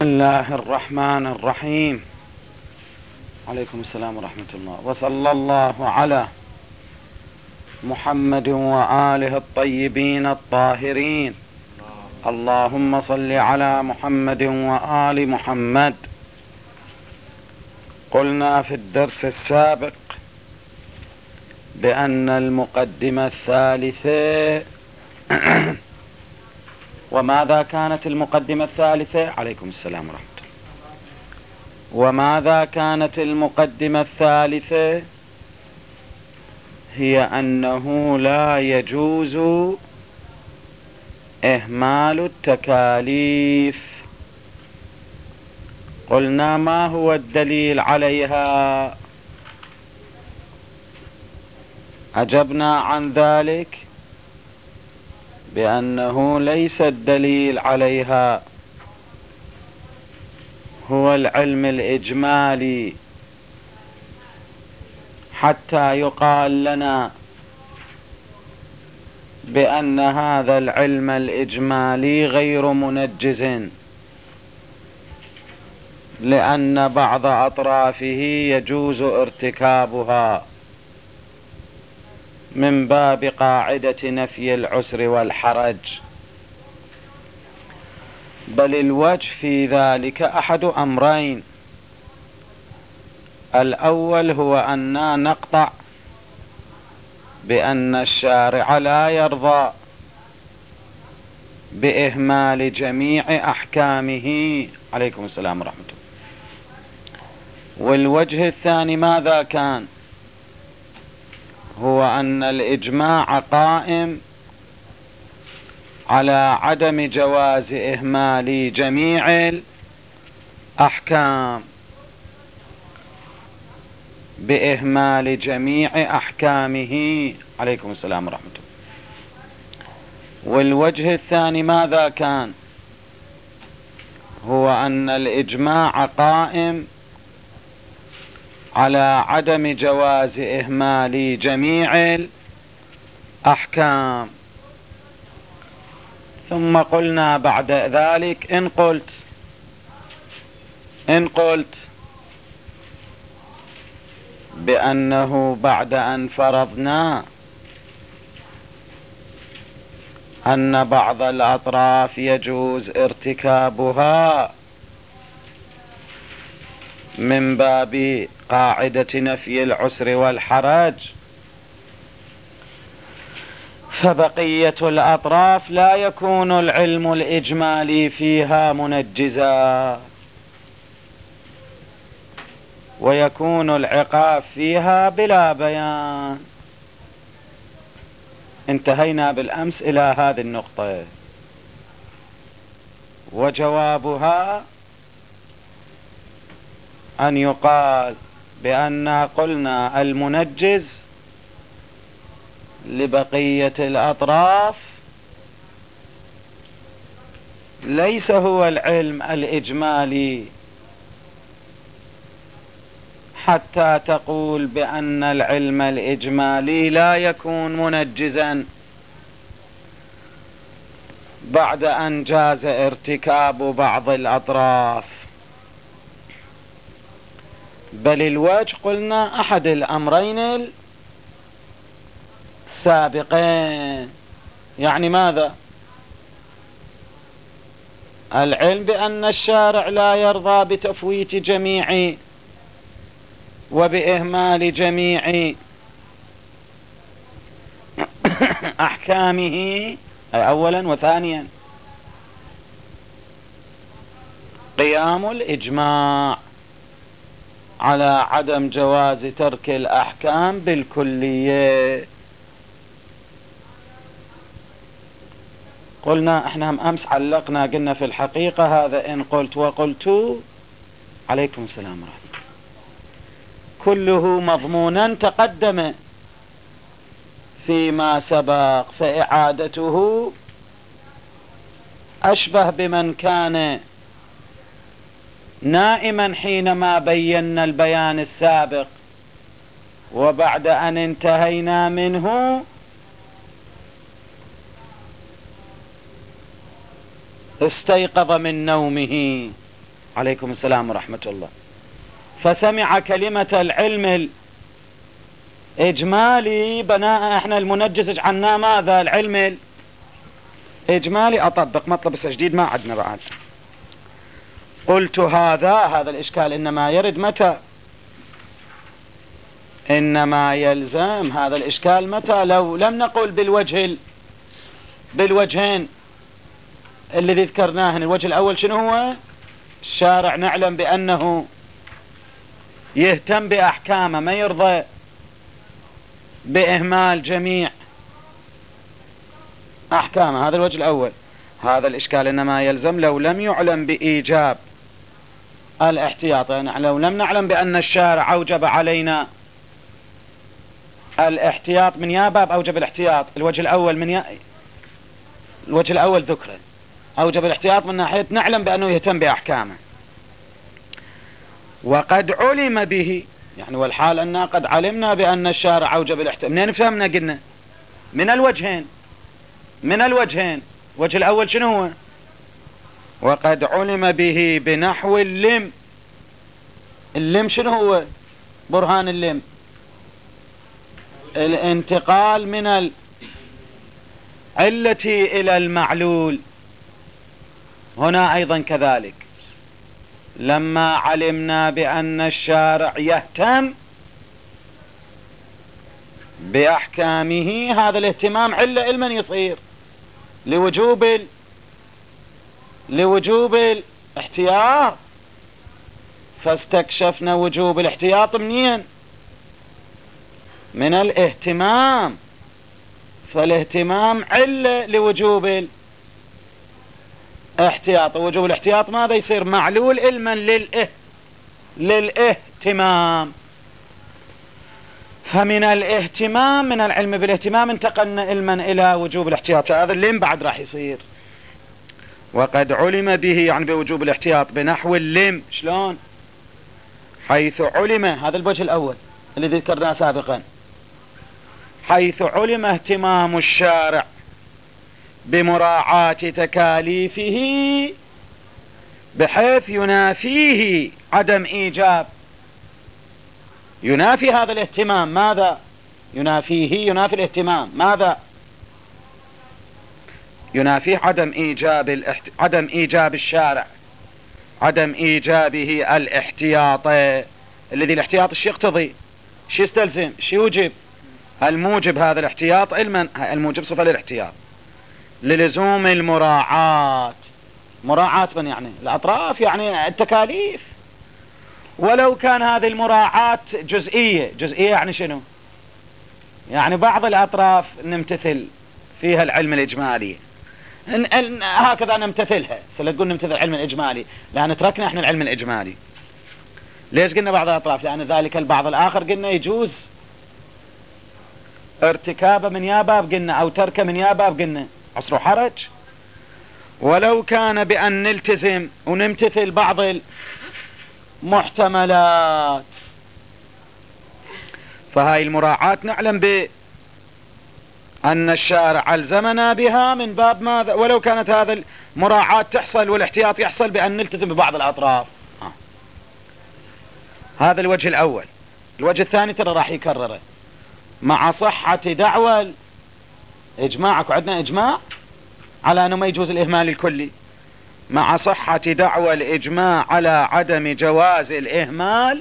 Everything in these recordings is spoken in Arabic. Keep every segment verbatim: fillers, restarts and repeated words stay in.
بسم الله الرحمن الرحيم. عليكم السلام ورحمة الله. وصلى الله على محمد وآله الطيبين الطاهرين. اللهم صل على محمد وآل محمد. قلنا في الدرس السابق بأن المقدمة الثالثة وماذا كانت المقدمة الثالثة؟ عليكم السلام ورحمة الله. وماذا كانت المقدمة الثالثة؟ هي أنه لا يجوز إهمال التكاليف. قلنا ما هو الدليل عليها؟ أجبنا عن ذلك بأنه ليس الدليل عليها هو العلم الإجمالي، حتى يقال لنا بأن هذا العلم الإجمالي غير منجز، لأن بعض أطرافه يجوز ارتكابها من باب قاعدة نفي العسر والحرج. بل الوجه في ذلك أحد أمرين: الأول هو أننا نقطع بأن الشارع لا يرضى بإهمال جميع أحكامه. عليكم السلام ورحمة الله. والوجه الثاني ماذا كان؟ هو أن الإجماع قائم على عدم جواز إهمال جميع الأحكام بإهمال جميع أحكامه. عليكم السلام ورحمة الله. والوجه الثاني ماذا كان؟ هو أن الإجماع قائم على عدم جواز إهمال جميع الأحكام. ثم قلنا بعد ذلك إن قلت إن قلت بأنه بعد أن فرضنا أن بعض الأطراف يجوز ارتكابها من باب قاعدة نفي العسر والحرج، فبقية الأطراف لا يكون العلم الإجمالي فيها منجزا، ويكون العقاب فيها بلا بيان. انتهينا بالأمس إلى هذه النقطة، وجوابها أن يقال بأن قلنا المنجز لبقية الأطراف ليس هو العلم الإجمالي، حتى تقول بأن العلم الإجمالي لا يكون منجزا بعد أن جاز ارتكاب بعض الأطراف. بل الوجه قلنا أحد الأمرين السابقين، يعني ماذا؟ العلم بأن الشارع لا يرضى بتفويت جميع وبإهمال جميع أحكامه أولا، وثانيا قيام الإجماع على عدم جواز ترك الأحكام بالكلية. قلنا احنا هم أمس علقنا قلنا في الحقيقة هذا إن قلت وقلت. عليكم السلام ورحمة الله. كله مضمونا تقدم فيما سبق، فإعادته أشبه بمن كان نائما حينما بينا البيان السابق، وبعد أن انتهينا منه استيقظ من نومه عليكم السلام ورحمة الله. فسمع كلمة العلم الإجمالي بناء احنا المنجز اجعلناه ماذا؟ العلم الإجمالي. أطبق مطلب التجديد ما عدنا بعد. قلت هذا هذا الإشكال إنما يرد متى؟ إنما يلزم هذا الإشكال متى؟ لو لم نقل بالوجه بالوجهين الذي ذكرناه. الوجه الأول شنو هو؟ الشارع نعلم بأنه يهتم بأحكامه، ما يرضى بإهمال جميع أحكامه. هذا الوجه الأول. هذا الإشكال إنما يلزم لو لم يعلم بإيجاب الاحتياط، يعني لو لم نعلم بأن الشارع أوجب علينا الاحتياط. من يا باب أوجب الاحتياط؟ الوجه الأول من يا الوجه الأول ذكره أوجب الاحتياط من ناحية نعلم بأنه يهتم بأحكامه. وقد علم به، يعني والحال أننا قد علمنا بأن الشارع أوجب الاحتياط. منين فهمنا؟ قلنا من الوجهين من الوجهين الوجه الأول شنو هو؟ وقد علم به بنحو اللم. اللم شنو هو؟ برهان اللم الانتقال من العلة إلى المعلول. هنا أيضا كذلك لما علمنا بأن الشارع يهتم بأحكامه، هذا الاهتمام علة علما يصير لوجوب ال... لوجوب الاحتياط. فاستكشفنا وجوب الاحتياط منين؟ من الاهتمام. فالاهتمام علة لوجوب الاحتياط. ووجوب الاحتياط ماذا يصير؟ معلول علما للإه... للاهتمام. فمن الاهتمام من العلم بالاهتمام انتقلنا علما إلى وجوب الاحتياط. هذا اللين بعد راح يصير. وقد علم به يعني بوجوب الاحتياط بنحو اللم. شلون؟ حيث علم، هذا الوجه الأول الذي ذكرناه سابقا، حيث علم اهتمام الشارع بمراعاة تكاليفه بحيث ينافيه عدم إيجاب. ينافي هذا الاهتمام ماذا؟ ينافيه ينافي الاهتمام ماذا؟ ينافيه عدم إيجاب الاحت... عدم إيجاب الشارع، عدم إيجابه الاحتياط. الذي الاحتياط ايش يقتضي؟ ايش يستلزم؟ ايش يوجب؟ الموجب هذا الاحتياط علما، الموجب صفة للاحتياط للزوم المراعاة. مراعاة من يعني؟ الأطراف، يعني التكاليف. ولو كان هذه المراعاة جزئية. جزئية يعني شنو؟ يعني بعض الأطراف نمتثل فيها العلم الإجمالي، إن إن هكذا نمتثلها. سنقول نمتثل العلم الإجمالي لأن تركنا احنا العلم الإجمالي. ليش قلنا بعض الأطراف؟ لأن ذلك البعض الآخر قلنا يجوز ارتكابه من يا باب قلنا، أو تركه من يا باب قلنا عصر حرج. ولو كان بأن نلتزم ونمتثل بعض المحتملات، فهاي المراعاة نعلم بأن الشارع ألزمنا بها من باب ماذا؟ ولو كانت هذا المراعاة تحصل والاحتياط يحصل بأن نلتزم ببعض الأطراف. آه. هذا الوجه الأول. الوجه الثاني ترى راح يكرره مع صحة دعوى إجماعك، وعندنا إجماع على أنه ما يجوز الإهمال الكلي، مع صحة دعوى الإجماع على عدم جواز الإهمال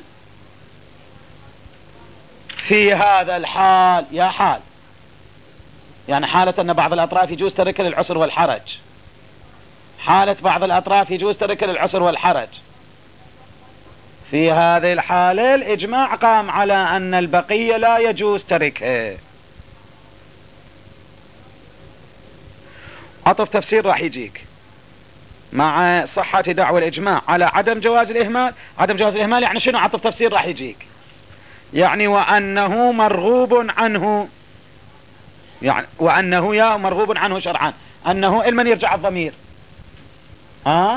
في هذا الحال. يا حال يعني حالة أن بعض الأطراف يجوز تركها للعسر والحرج، حالة بعض الأطراف يجوز تركها للعسر والحرج. في هذه الحالة الإجماع قام على أن البقية لا يجوز تركها. عطف تفسير راح يجيك مع صحة دعوى الإجماع على عدم جواز الإهمال. عدم جواز الإهمال يعني شنو؟ عطف تفسير راح يجيك يعني وأنه مرغوب عنه، يعني وأنه يا مرغوب عنه شرعا. أنه لمن يرجع الضمير؟ ها؟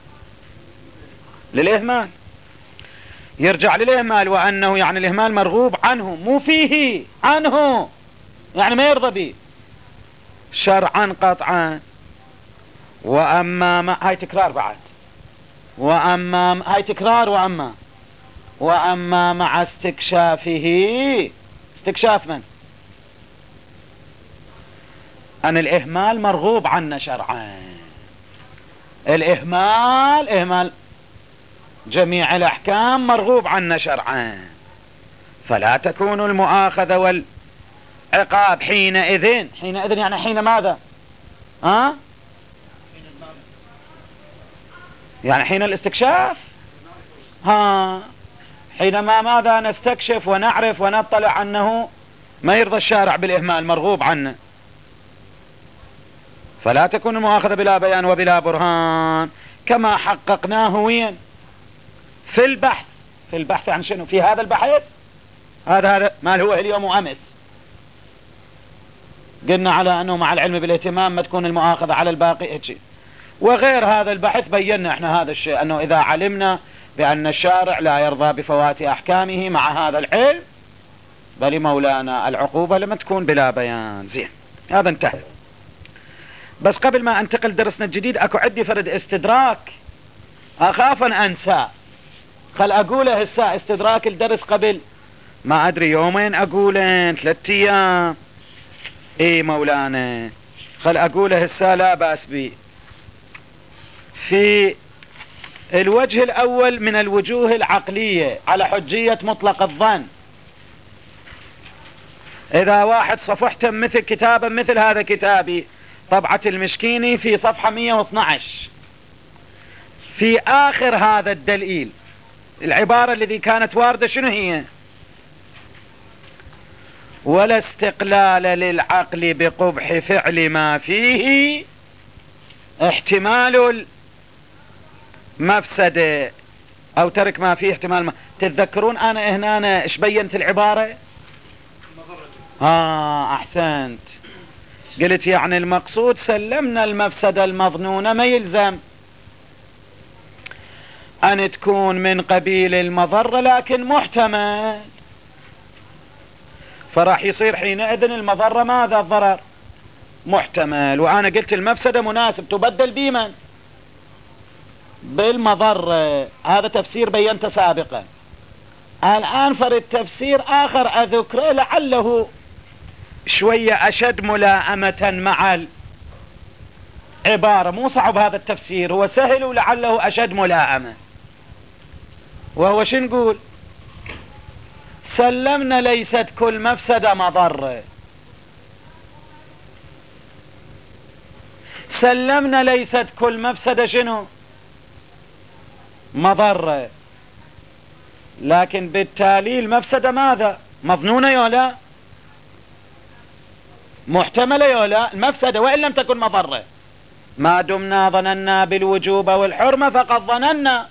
للإهمال، يرجع للإهمال. وأنه يعني الإهمال مرغوب عنه، مو فيه، عنه يعني ما يرضى به شرعا قطعا. وأما ما هاي تكرار بعد. وأما هاي تكرار وأما وأما مع استكشافه. استكشاف من؟ أن الإهمال مرغوب عنه شرعا. الإهمال إهمال جميع الأحكام مرغوب عنه شرعا، فلا تكون المؤاخذة والعقاب حينئذ. حينئذ يعني حين ماذا؟ ها؟ يعني حين الاستكشاف. ها، حينما ماذا؟ نستكشف ونعرف ونطلع أنه ما يرضى الشارع بالإهمال، مرغوب عنه. فلا تكون المؤاخذة بلا بيان وبلا برهان، كما حققناه وين؟ في البحث. في البحث عن شنو؟ في هذا البحث. هذا هذا ما هو اليوم وأمس قلنا على أنه مع العلم بالاهتمام ما تكون المؤاخذة على الباقي هيك. وغير هذا البحث بينا احنا هذا الشيء، أنه إذا علمنا بأن الشارع لا يرضى بفوات أحكامه مع هذا العلم، بل مولانا العقوبة لما تكون بلا بيان. زين، هذا انتهى. بس قبل ما انتقل درسنا الجديد اكو عندي فرد استدراك اخاف ان انسى، خل اقوله هسه. استدراك الدرس قبل ما ادري يومين اقولين ثلاثة ايام. اي مولانا خل اقوله هسه لا باس بي. في الوجه الاول من الوجوه العقلية على حجية مطلق الظن، اذا واحد صفحته مثل كتابا مثل هذا كتابي طبعة المشكيني في صفحة مئة واثنعش، في آخر هذا الدليل العبارة التي كانت واردة شنو هي؟ ولا استقلال للعقل بقبح فعل ما فيه احتمال المفسدة أو ترك ما فيه احتمال ما. تتذكرون أنا هنا أنا إيش بينت العبارة؟ ها أحسنت. قلت يعني المقصود سلمنا المفسدة المظنونة ما يلزم أن تكون من قبيل المضرة لكن محتمل، فراح يصير حينئذ المضرة ماذا؟ الضرر محتمل. وأنا قلت المفسدة مناسب تبدل بمن؟ بالمضرة. هذا تفسير بينته سابقا. الآن فرد تفسير آخر أذكره لعله شوية أشد ملائمة مع العبارة. مو صعب هذا التفسير، هو سهل ولعله أشد ملائمة. وهو شو نقول؟ سلمنا ليست كل مفسدة مضرة. سلمنا ليست كل مفسدة شنو؟ مضرة. لكن بالتالي المفسدة ماذا؟ مظنونة يا لا؟ محتملة يا لا؟ المفسدة وإن لم تكن مضرة. ما دمنا ظننا بالوجوب والحرمة فقد ظننا،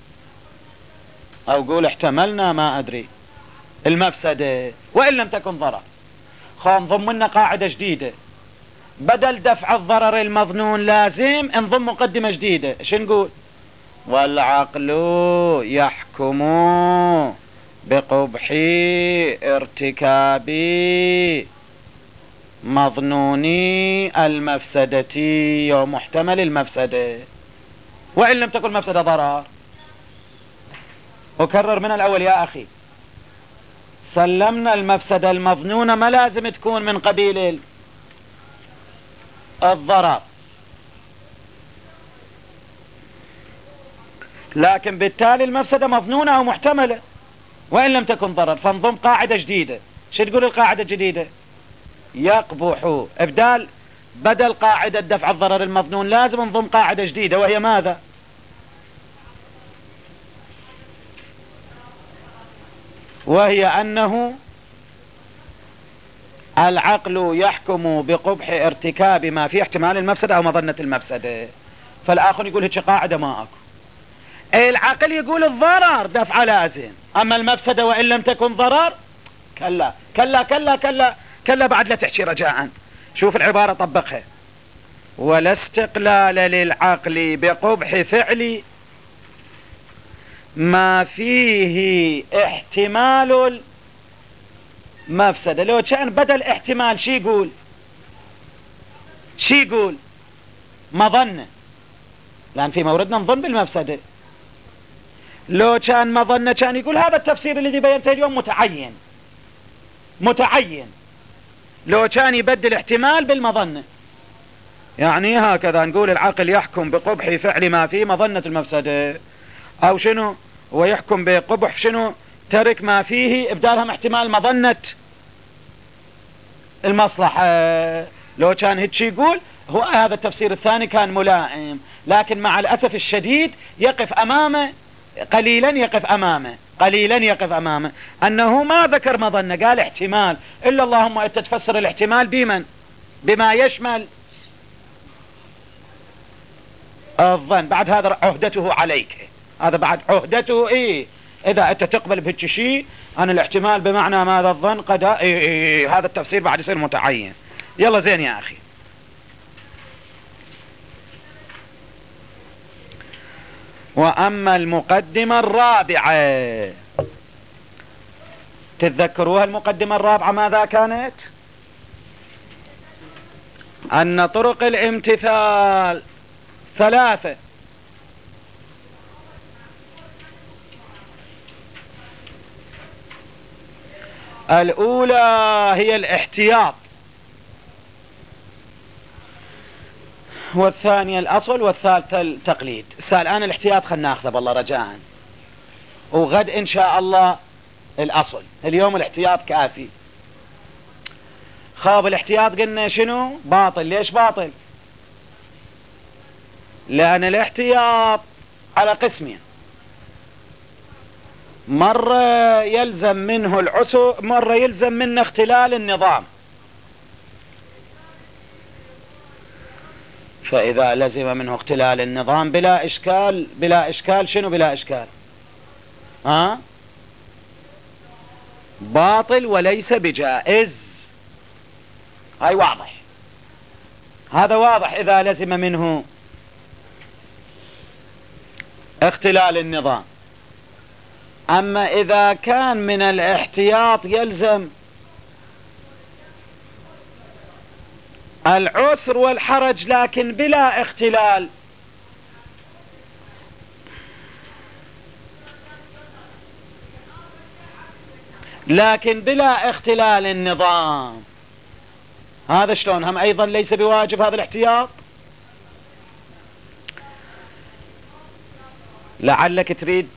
أو قول احتملنا ما أدري المفسدة وإن لم تكن ضرر. خان ضمنا قاعدة جديدة، بدل دفع الضرر المظنون لازم انضم مقدمة جديدة. شو نقول؟ والعقل يحكم بقبح ارتكاب مظنوني المفسدة ومحتمل المفسدة وإن لم تكن مفسدة ضرر. أكرر من الأول يا أخي، سلمنا المفسدة المظنونة ما لازم تكون من قبيل الضرر، لكن بالتالي المفسدة مظنونة أو محتملة وإن لم تكن ضرر. فانضم قاعدة جديدة. شو تقول القاعدة الجديدة؟ يقبح ابدال بدل قاعدة دفع الضرر المظنون لازم انضم قاعدة جديدة، وهي ماذا؟ وهي أنه العقل يحكم بقبح ارتكاب ما فيه احتمال المفسدة أو مظنة المفسدة. فالآخر يقول هيك قاعدة ما أكو. العقل يقول الضرر دفع لازم، أما المفسدة وإن لم تكن ضرر كلا كلا كلا كلا كلا بعد لا تحكي رجاء. شوف العبارة طبقها. ولا استقلال للعقل بقبح فعل ما فيه احتمال المفسدة. لو كان بدل احتمال شي يقول؟ شي يقول؟ مظنة، لأن في موردنا نظن بالمفسدة. لو كان مظنة كان يقول هذا التفسير الذي بينته اليوم متعين متعين. لو كان يبدل احتمال بالمظنة، يعني هكذا نقول العقل يحكم بقبح فعل ما فيه مظنة المفسدة، او شنو ويحكم بقبح شنو ترك ما فيه ابدالهم احتمال مظنة المصلحة. لو كان هيك يقول هو هذا التفسير الثاني كان ملائم، لكن مع الأسف الشديد يقف أمامه قليلا يقف أمامه قليلا يقف أمامه أنه ما ذكر مظنة، قال احتمال. إلا اللهم أنت تفسر الاحتمال بمن بما يشمل الظن، بعد هذا عهدته عليك، هذا بعد عهدته. إيه إذا أنت تقبل بهيك شيء أن الاحتمال بمعنى ماذا الظن قد إيه إيه هذا التفسير بعد يصير متعين. يلا زين يا أخي. وأما المقدمة الرابعة، تتذكروها المقدمة الرابعة ماذا كانت؟ أن طرق الامتثال ثلاثة. الأولى هي الاحتياط، والثانية الأصل، والثالثة التقليد. الآن الاحتياط خلنا ناخذه بالله رجاء، وغد إن شاء الله الأصل. اليوم الاحتياط كافي. خاب الاحتياط قلنا شنو؟ باطل. ليش باطل؟ لأن الاحتياط على قسمين، مرة يلزم منه العسر، مرة يلزم منه اختلال النظام. فإذا لزم منه اختلال النظام بلا إشكال، بلا إشكال شنو بلا إشكال؟ ها؟ باطل وليس بجائز. هاي واضح، هذا واضح إذا لزم منه اختلال النظام. أما إذا كان من الاحتياط يلزم العسر والحرج لكن بلا اختلال، لكن بلا اختلال النظام، هذا شلون؟ هم أيضا ليس بواجب هذا الاحتياط. لعلك تريد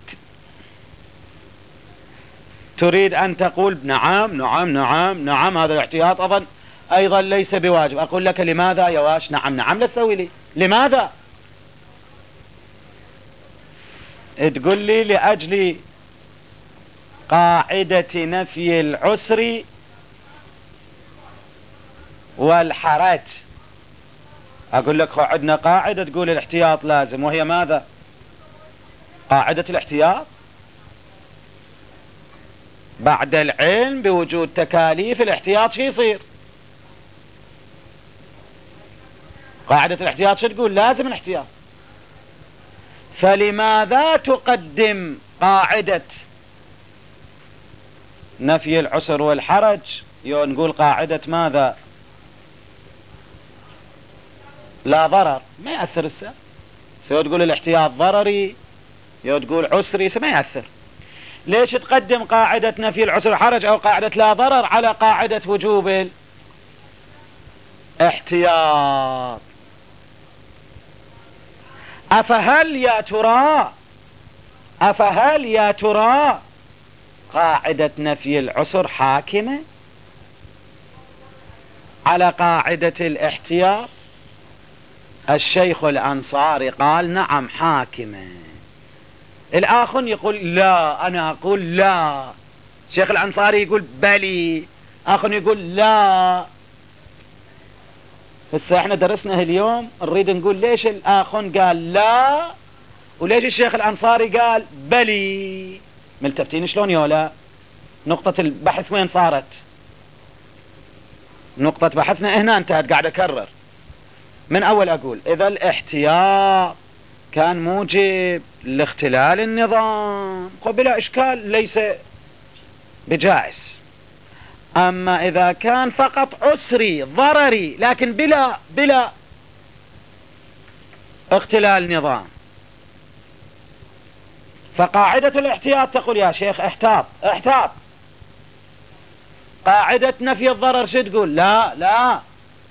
تريد أن تقول نعم نعم نعم نعم هذا الاحتياط أظن أيضا ليس بواجب. أقول لك لماذا يا واش؟ نعم نعم لا تسوي لي لماذا؟ تقول لي لأجل قاعدة نفي العسر والحرج. أقول لك عندنا قاعدة تقول الاحتياط لازم، وهي ماذا؟ قاعدة الاحتياط بعد العلم بوجود تكاليف الاحتياط شو يصير؟ قاعدة الاحتياط شو تقول؟ لازم الاحتياط. فلماذا تقدم قاعدة نفي العسر والحرج؟ يو نقول قاعدة ماذا؟ لا ضرر، ما يأثر السا. سو تقول الاحتياط ضرري، يو تقول عسري، ما يأثر. ليش تقدم قاعدة نفي العسر والحرج أو قاعدة لا ضرر على قاعدة وجوب الاحتياط؟ أفهل يا ترى أفهل يا ترى قاعدة نفي العسر حاكمة على قاعدة الاحتياط؟ الشيخ الأنصاري قال نعم حاكمة. الآخر يقول لا، أنا أقول لا. الشيخ الأنصاري يقول بلي، آخر يقول لا. هسه احنا درسنا اليوم نريد نقول ليش الآخر قال لا وليش الشيخ الأنصاري قال بلي. ملتفتين شلون يولا؟ نقطة البحث وين صارت؟ نقطة بحثنا هنا انتهت، قاعد أكرر من أول أقول إذا الاحتياط كان موجب لاختلال النظام بلا إشكال ليس بجائز. أما إذا كان فقط عسري ضرري لكن بلا بلا اختلال نظام فقاعدة الاحتياط تقول يا شيخ احتاط احتاط. قاعدة نفي الضرر شو تقول؟ لا لا.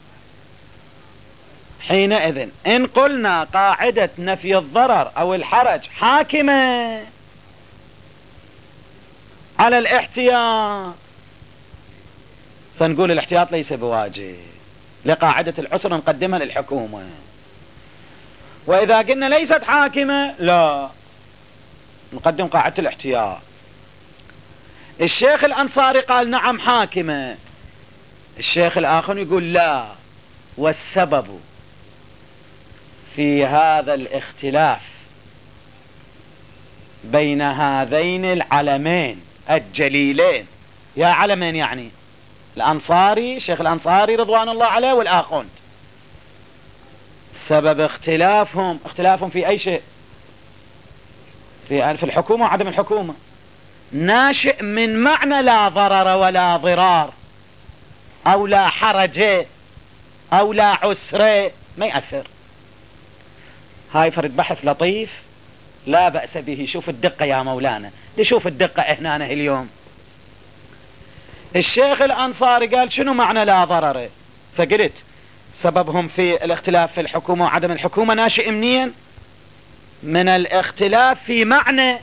حينئذ إن قلنا قاعدة نفي الضرر أو الحرج حاكمة على الاحتياط، فنقول الاحتياط ليس بواجب، لقاعدة العسر نقدمها للحكومة. وإذا قلنا ليست حاكمة لا، نقدم قاعدة الاحتياط. الشيخ الأنصاري قال نعم حاكمة، الشيخ الآخر يقول لا. والسبب في هذا الاختلاف بين هذين العلمين الجليلين، يا علمين يعني الأنصاري، الشيخ الأنصاري رضوان الله عليه والآخوند، سبب اختلافهم اختلافهم في أي شيء؟ في في الحكومة وعدم الحكومة، ناشئ من معنى لا ضرر ولا ضرار أو لا حرج أو لا عسر، ما يأثر. هاي فرد بحث لطيف لا بأس به. شوف الدقة يا مولانا، لشوف الدقة هنا اليوم. الشيخ الأنصاري قال شنو معنى لا ضرر؟ فقلت سببهم في الاختلاف في الحكومة وعدم الحكومة ناشئ منين؟ من الاختلاف في معنى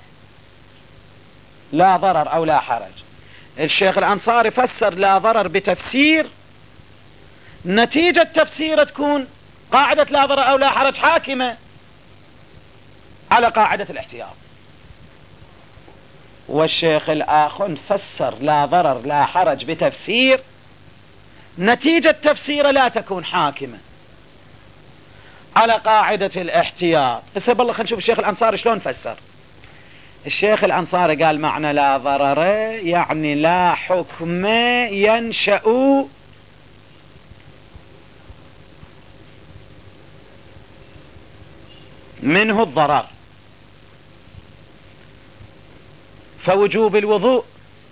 لا ضرر أو لا حرج. الشيخ الأنصاري فسر لا ضرر بتفسير، نتيجة تفسير تكون قاعدة لا ضرر أو لا حرج حاكمة على قاعدة الاحتياط. والشيخ الآخر فسر لا ضرر لا حرج بتفسير، نتيجة تفسيره لا تكون حاكمة على قاعدة الاحتياط. بس بالله خلينا نشوف الشيخ الأنصاري شلون فسر. الشيخ الأنصاري قال معنى لا ضرر يعني لا حكم ينشأ منه الضرر، فوجوب الوضوء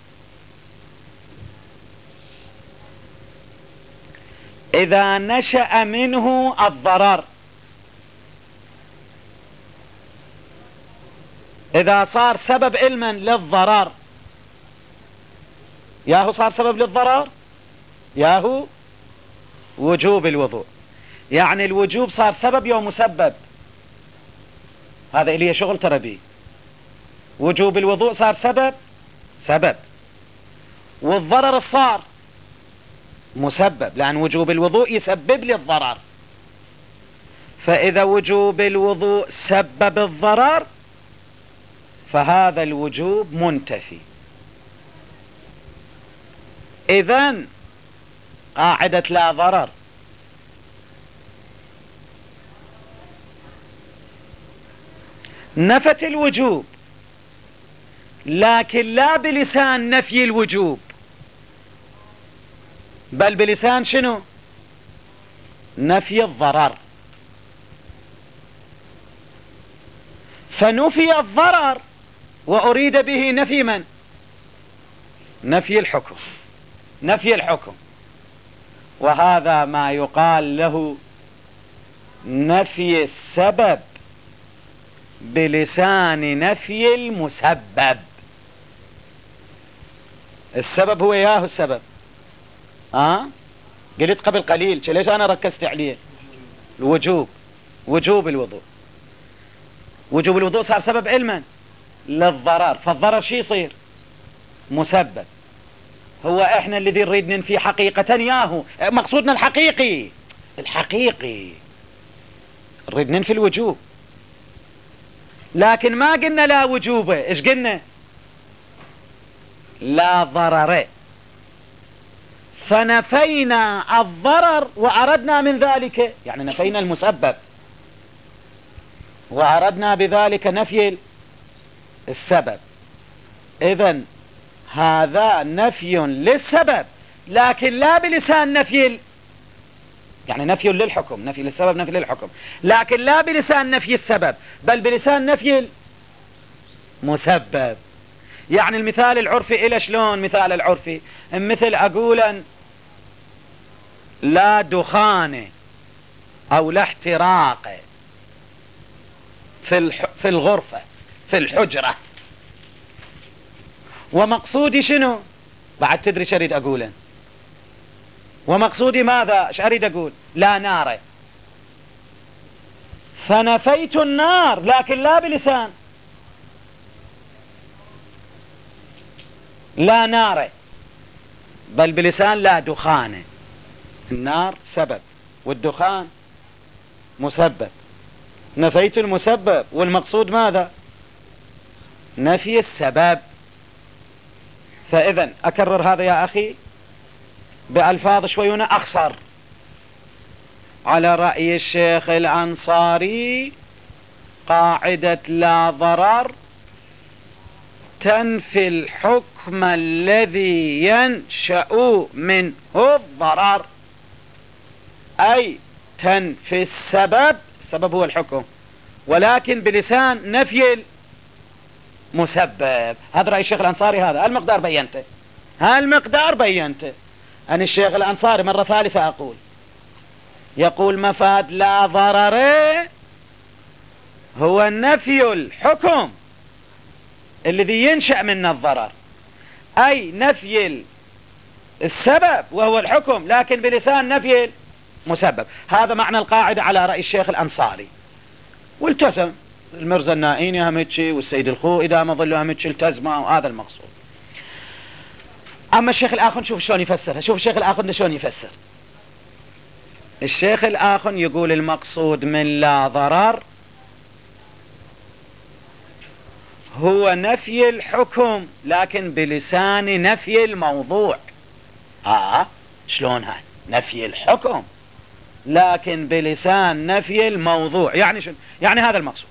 إذا نشأ منه الضرر، إذا صار سبب علما للضرر، ياهو صار سبب للضرر ياهو وجوب الوضوء. يعني الوجوب صار سبب يوم مسبب، هذا اللي هي شغل تربي. وجوب الوضوء صار سبب سبب، والضرر صار مسبب، لأن وجوب الوضوء يسبب لي الضرر. فإذا وجوب الوضوء سبب الضرر فهذا الوجوب منتفي. إذن قاعدة لا ضرر نفت الوجوب، لكن لا بلسان نفي الوجوب، بل بلسان شنو؟ نفي الضرر. فنفي الضرر وأريد به نفي من؟ نفي الحكم، نفي الحكم. وهذا ما يقال له نفي السبب بلسان نفي المسبب. السبب هو ياهو السبب. ها قلت قبل قليل ليش انا ركزت عليه؟ الوجوب، وجوب الوضوء. وجوب الوضوء صار سبب علما للضرر، فالضرر شي يصير؟ مسبب. هو احنا الذي نريد ننفي حقيقة ياهو، مقصودنا الحقيقي الحقيقي نريد ننفي الوجوب، لكن ما قلنا لا وجوبه. ايش قلنا؟ لا ضرر. فنفينا الضرر وأردنا من ذلك، يعني نفينا المسبب وأردنا بذلك نفي السبب. إذن هذا نفي للسبب، لكن لا بلسان نفي، يعني نفي للحكم، نفي للسبب نفي للحكم، لكن لا بلسان نفي السبب بل بلسان نفي المسبب. يعني المثال العرفي إلى شلون؟ مثال العرفي مثل أقولا لا دخان أو لا احتراق في في الغرفة، في الحجرة. ومقصودي شنو؟ بعد تدري شو اريد اقوله؟ ومقصودي ماذا؟ ايش اريد اقول؟ لا نار. فنفيت النار لكن لا بلسان. لا نار بل بلسان لا دخان. النار سبب والدخان مسبب. نفيت المسبب والمقصود ماذا؟ نفي السبب. فإذا أكرر هذا يا أخي بألفاظ شوية أخصر. على رأي الشيخ الأنصاري قاعدة لا ضرر تنفي الحكم الذي ينشأ منه الضرر، أي تنفي السبب، السبب هو الحكم، ولكن بلسان نفي المسبب. هذا رأي الشيخ الأنصاري. هذا المقدار بينته، هالمقدار بينته. أنا الشيخ الأنصاري مرة ثالثة أقول، يقول مفاد لا ضرر هو نفي الحكم الذي ينشأ منه الضرر، أي نفي السبب وهو الحكم لكن بلسان نفي المسبب. هذا معنى القاعدة على رأي الشيخ الأنصاري. والتزم المرزا النائين يا همتشي والسيد الخوئي دام ظلوا همتشي التزموا، وهذا المقصود. أما الشيخ الآخر شوف شلون يفسرها. شوف الشيخ الآخر شلون يفسر. الشيخ الآخر يقول المقصود من لا ضرر هو نفي الحكم لكن بلسان نفي الموضوع. آه شلون هاي؟ نفي الحكم لكن بلسان نفي الموضوع. يعني شنو؟ يعني هذا المقصود.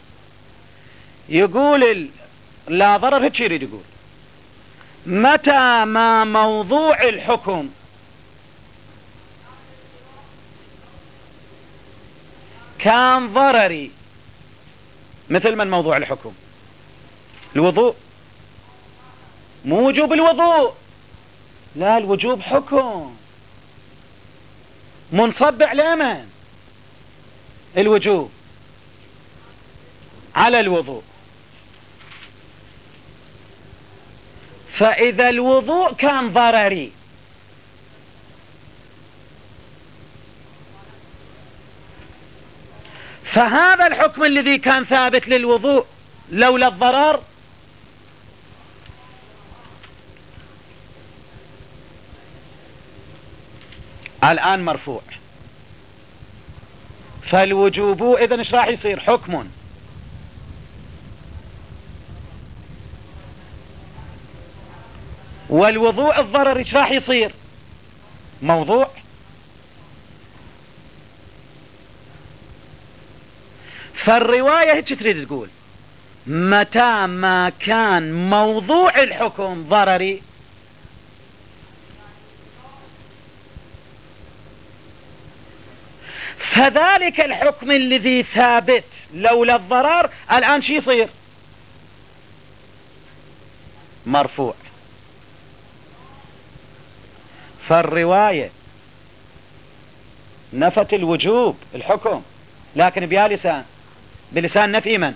يقول لا ضرر هيك يريد يقول متى ما موضوع الحكم كان ضرري، مثل من موضوع الحكم الوضوء، مو وجوب الوضوء، لا الوجوب حكم منصب على من؟ الوجوب على الوضوء. فإذا الوضوء كان ضرري فهذا الحكم الذي كان ثابت للوضوء لولا الضرر الآن مرفوع. فالوجوب إذن ايش راح يصير؟ حكم. والوضوء الضرر ايش راح يصير؟ موضوع. فالرواية هيك تريد تقول متى ما كان موضوع الحكم ضرري فذلك الحكم الذي ثابت لولا الضرر الآن شي يصير؟ مرفوع. فالرواية نفت الوجوب الحكم لكن بيا لسان، بلسان نفي من؟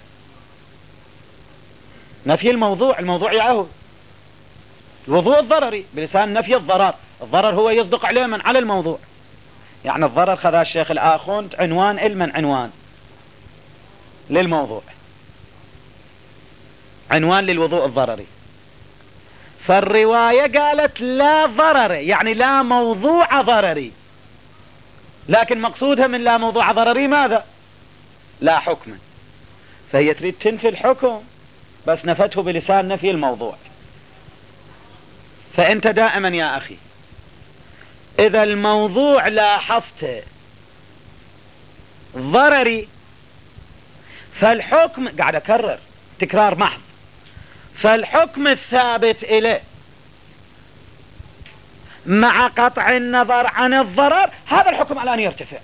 نفي الموضوع. الموضوع يعهد الوضوء الضرري بلسان نفي الضرر. الضرر هو يصدق عليه من؟ على الموضوع. يعني الضرر خذا الشيخ الآخوند عنوان علما، عنوان للموضوع، عنوان للوضوء الضرري. فالرواية قالت لا ضرر يعني لا موضوع ضرري، لكن مقصودها من لا موضوع ضرري ماذا؟ لا حكم. فهي تريد تنفي الحكم بس نفته بلسان نفي الموضوع. فأنت دائما يا أخي إذا الموضوع لاحظت ضرري فالحكم، قاعد أكرر تكرار محض، فالحكم الثابت إليه مع قطع النظر عن الضرر هذا الحكم الآن يرتفع.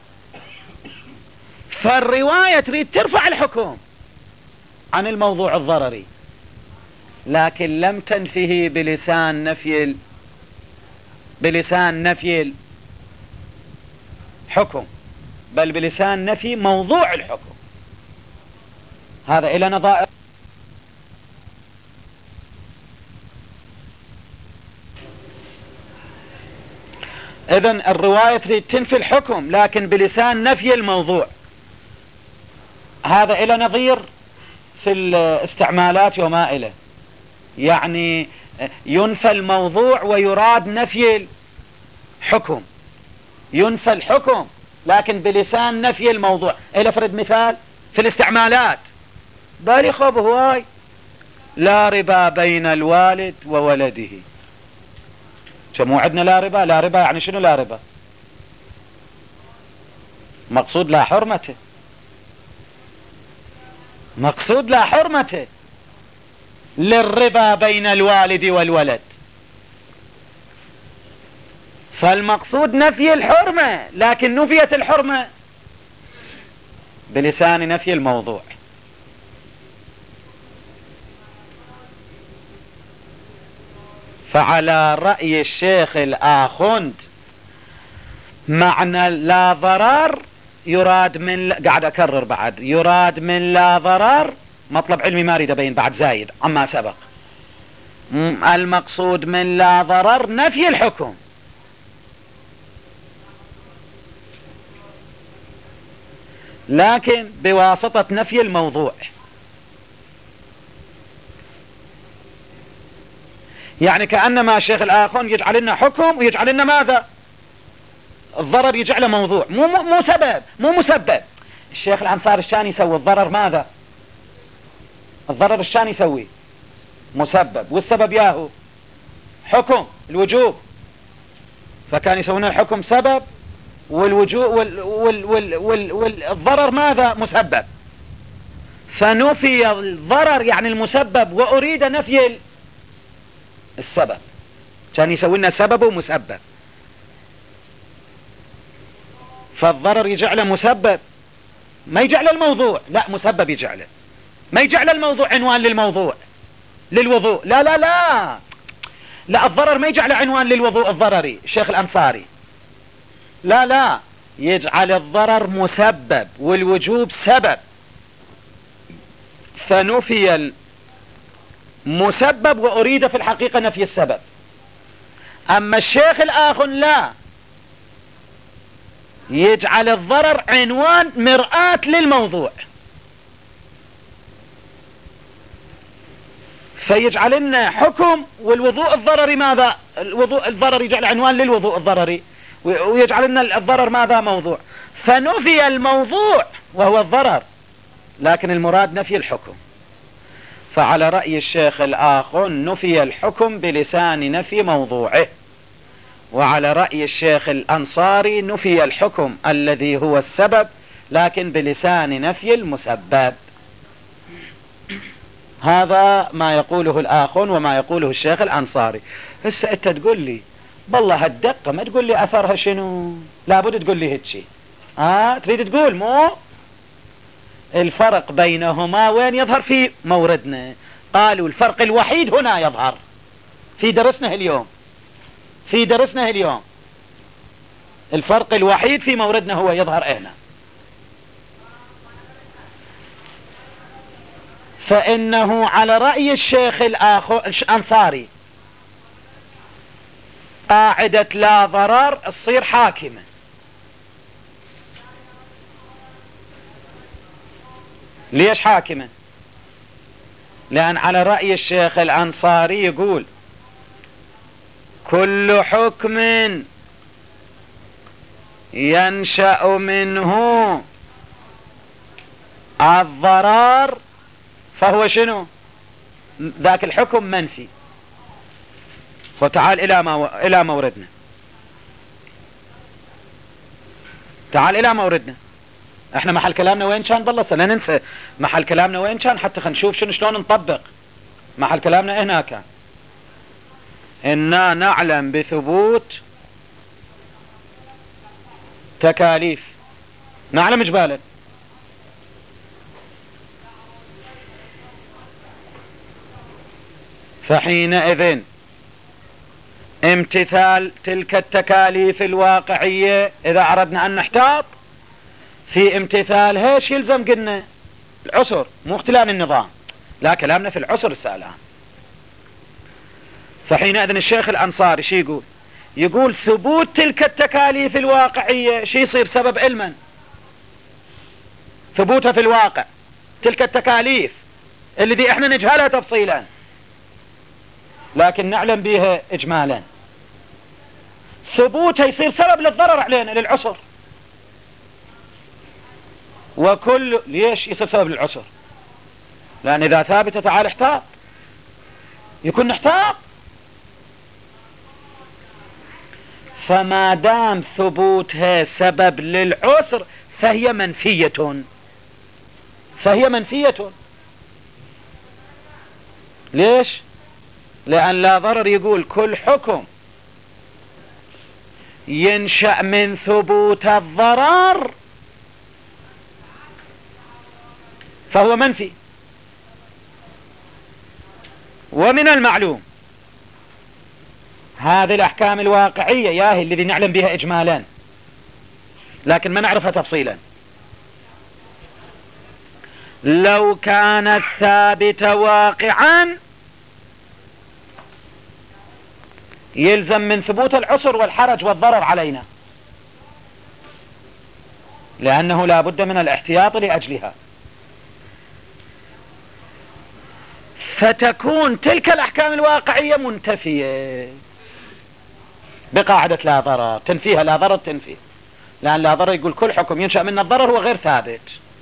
فالرواية تريد ترفع الحكم عن الموضوع الضرري لكن لم تنفيه بلسان نفي بلسان نفي الحكم بل بلسان نفي موضوع الحكم. هذا إلى نظائر إذن الرواية تريد تنفي الحكم لكن بلسان نفي الموضوع. هذا إلى نظير في الاستعمالات وما إليه، يعني ينفى الموضوع ويراد نفي الحكم، ينفى الحكم لكن بلسان نفي الموضوع. إلى فرد مثال في الاستعمالات بالي خب هواي، لا ربا بين الوالد وولده. كم عندنا لا ربا؟ لا ربا يعني شنو لا ربا؟ مقصود لا حرمته، مقصود لا حرمته للربا بين الوالد والولد، فالمقصود نفي الحرمة لكن نفيت الحرمة بلسان نفي الموضوع. فعلى رأي الشيخ الآخوند معنى لا ضرر يراد من، قاعد أكرر بعد، يراد من لا ضرر مطلب علمي ما أريد أبين بعد زايد عما سبق. المقصود من لا ضرر نفي الحكم، لكن بواسطة نفي الموضوع. يعني كأنما الشيخ الآخون يجعل لنا حكم ويجعل لنا ماذا؟ الضرر يجعله موضوع، مو مو سبب، مو مسبب. الشيخ الأنصاري الشان يسوي الضرر ماذا؟ الضرر الشان يسوي مسبب، والسبب ياهو حكم الوجوب، فكان يسوون الحكم سبب والوجوب وال وال وال وال والضرر ماذا؟ مسبب. فنفي الضرر يعني المسبب وأريد نفي السبب، كان يسوي لنا سبب ومسبب. فالضرر يجعله مسبب، ما يجعله الموضوع، لا مسبب يجعله، ما يجعله الموضوع عنوان للموضوع للوضوء، لا لا لا لا الضرر ما يجعله عنوان للوضوء الضرري الشيخ الأنصاري، لا لا يجعل الضرر مسبب والوجوب سبب، فنفي المسبب وأريد في الحقيقة نفي السبب. أما الشيخ الآخر لا، يجعل الضرر عنوان مرآة للموضوع، فيجعل لنا حكم والوضوء الضرري ماذا؟ الوضوء الضرري يجعل عنوان للوضوء الضرري، ويجعل لنا الضرر ماذا؟ موضوع، فنفي الموضوع وهو الضرر لكن المراد نفي الحكم. فعلى رأي الشيخ الآخر نفي الحكم بلسان نفي موضوعه، وعلى رأي الشيخ الأنصاري نفي الحكم الذي هو السبب لكن بلسان نفي المسبب. هذا ما يقوله الآخر وما يقوله الشيخ الأنصاري. هسه أنت تقول لي بالله هالدقة، ما تقول لي أثرها شنو، لابد تقول لي هيك. آه تريد تقول مو الفرق بينهما وين يظهر؟ في موردنا قالوا الفرق الوحيد هنا يظهر في درسنا اليوم، في درسنا اليوم الفرق الوحيد في موردنا هو يظهر هنا. فإنه على رأي الشيخ الأنصاري قاعدة لا ضرر تصير حاكمة، ليش حاكمة؟ لأن على رأي الشيخ الأنصاري يقول كل حكم ينشأ منه الضرر فهو شنو؟ ذاك الحكم منفي. فتعال إلى ما إلى موردنا، تعال إلى موردنا. احنا محل كلامنا وين كان؟ بالله لا ننسى محل كلامنا وين كان حتى خلينا نشوف شنو شلون نطبق. محل كلامنا هنا كان إنا نعلم بثبوت تكاليف، نعلم جبالا، فحينئذ امتثال تلك التكاليف الواقعية إذا أردنا أن نحتاط في امتثالها ايش يلزم؟ قلنا العسر، مو اختلال النظام، لا كلامنا في العسر السالان. فحينئذ الشيخ الأنصاري شي يقول؟ يقول ثبوت تلك التكاليف الواقعية شي يصير سبب علما، ثبوتها في الواقع تلك التكاليف الذي احنا نجهلها تفصيلا لكن نعلم بها اجمالا، ثبوتها يصير سبب للضرر علينا للعسر. وكل ليش يصير سبب للعسر؟ لان اذا ثابتة تعال احتاط، يكون نحتاط. فما دام ثبوتها سبب للعسر فهي منفية، فهي منفية. ليش؟ لأن لا ضرر يقول كل حكم ينشأ من ثبوت الضرر فهو منفي. ومن المعلوم هذه الأحكام الواقعية ياهي الذي نعلم بها إجمالا لكن ما نعرفها تفصيلا، لو كانت ثابتة واقعا يلزم من ثبوت العسر والحرج والضرر علينا، لأنه لا بد من الاحتياط لأجلها. فتكون تلك الأحكام الواقعية منتفية بقاعدة لا ضرر، تنفيها لا ضرر تنفيه، لأن لا ضرر يقول كل حكم ينشأ من الضرر هو غير ثابت،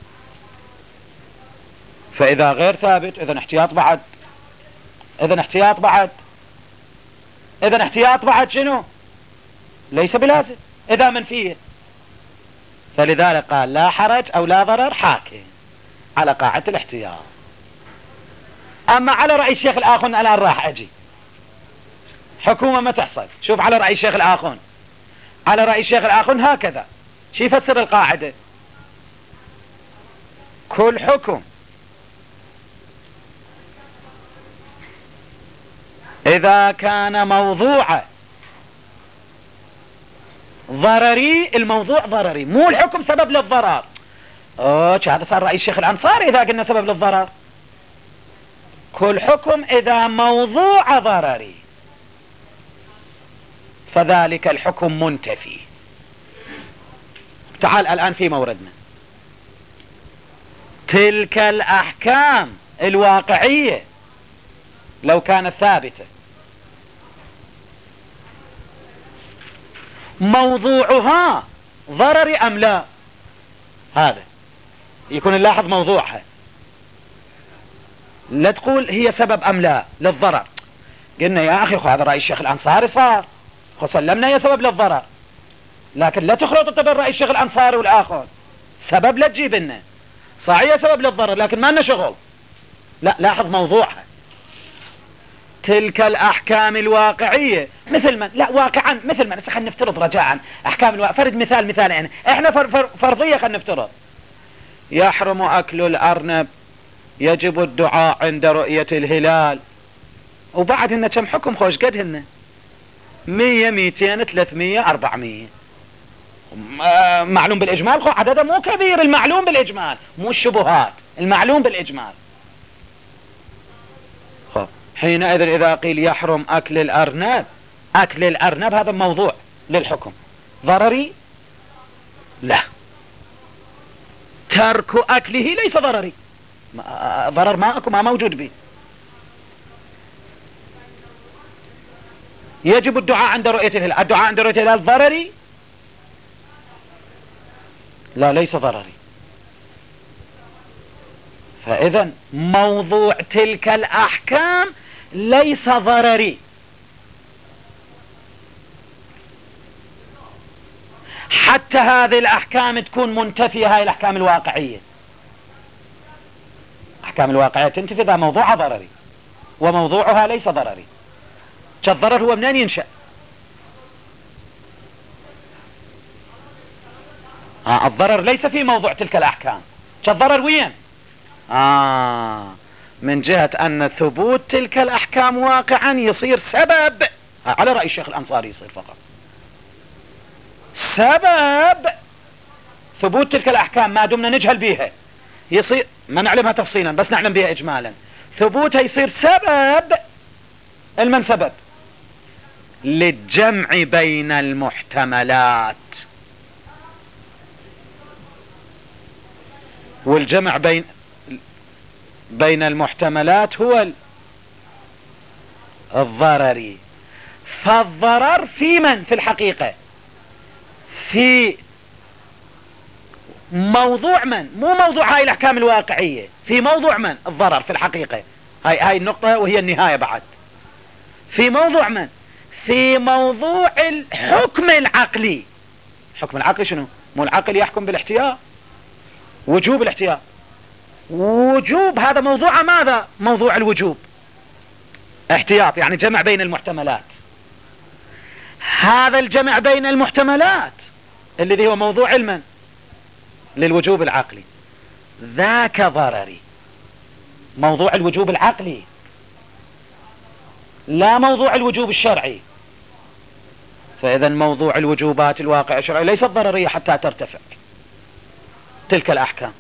فإذا غير ثابت إذن احتياط بعد، إذن احتياط بعد، إذن احتياط بعد شنو؟ ليس بلازم إذا منفيه. فلذلك قال لا حرج أو لا ضرر حاكم على قاعدة الاحتياط. أما على رأي الشيخ الآخون الآن راح أجي حكومة ما تحصل. شوف على رأي الشيخ الآخون، على رأي الشيخ الآخون هكذا شي يفسر القاعدة، كل حكم إذا كان موضوع ضرري، الموضوع ضرري مو الحكم سبب للضرر. اوه هذا صار رأي الشيخ الأنصاري إذا قلنا سبب للضرر. كل حكم إذا موضوع ضرري فذلك الحكم منتفي. تعال الآن في موردنا، تلك الأحكام الواقعية لو كانت ثابتة موضوعها ضرري أم لا، هذا يكون نلاحظ موضوعها، لا تقول هي سبب أم لا للضرر. قلنا يا أخي هذا رأي الشيخ الأنصاري صار وسلمنا هي سبب للضرر، لكن لا تخلط بين رأي الشيخ الأنصاري والآخر، سبب لا تجيب لنا صحيح سبب للضرر لكن ما لنا شغل. لا لاحظ موضوعها، تلك الأحكام الواقعية مثل من لا واقعا مثل من خلينا نفترض رجاء أحكام الواقع. فرد مثال مثال يعني احنا فر فر فرضية خلينا نفترض يحرم أكل الأرنب، يجب الدعاء عند رؤية الهلال، وبعد هن كم حكم خوش قد هن مية ميتين ثلاثمية أربعمية، معلوم بالإجمال خو عدده مو كبير، المعلوم بالإجمال مو الشبهات، المعلوم بالإجمال. خب حينئذ إذا قيل يحرم أكل الأرنب، أكل الأرنب هذا موضوع للحكم ضرري؟ لا. ترك أكله ليس ضرري، ضرر ما أكو ما موجود به. يجب الدعاء عند رؤية الهلال، الدعاء عند رؤية الهلال ضرري؟ لا ليس ضرري. فإذا موضوع تلك الأحكام ليس ضرري، حتى هذه الأحكام تكون منتفية، هاي الأحكام الواقعية. أحكام الواقعية تنتفي إذا موضوعها ضرري وموضوعها ليس ضرري. كالضرر هو منين ينشأ؟ آه الضرر ليس في موضوع تلك الأحكام. كالضرر وين؟ آه من جهة أن ثبوت تلك الأحكام واقعا يصير سبب، آه على رأي الشيخ الأنصاري يصير فقط سبب ثبوت تلك الأحكام ما دمنا نجهل بها، يصير ما نعلمها تفصيلا بس نعلم بها إجمالا، ثبوتها يصير سبب. المن سبب؟ للجمع بين المحتملات، والجمع بين بين المحتملات هو الضرري. فالضرر في من في الحقيقة؟ في موضوع من؟ مو موضوع هاي الأحكام الواقعية، في موضوع من الضرر في الحقيقة. هاي هاي النقطة وهي النهاية بعد. في موضوع من؟ في موضوع الحكم العقلي. الحكم العقلي شنو؟ مو العقل يحكم بالاحتياط، وجوب الاحتياط، وجوب هذا موضوع ماذا؟ موضوع الوجوب. احتياط يعني جمع بين المحتملات. هذا الجمع بين المحتملات الذي هو موضوع علما للوجوب العقلي، ذاك ضرري. موضوع الوجوب العقلي لا موضوع الوجوب الشرعي. فإذا موضوع الوجوبات الواقع الشرعي ليست ضررية حتى ترتفع تلك الأحكام،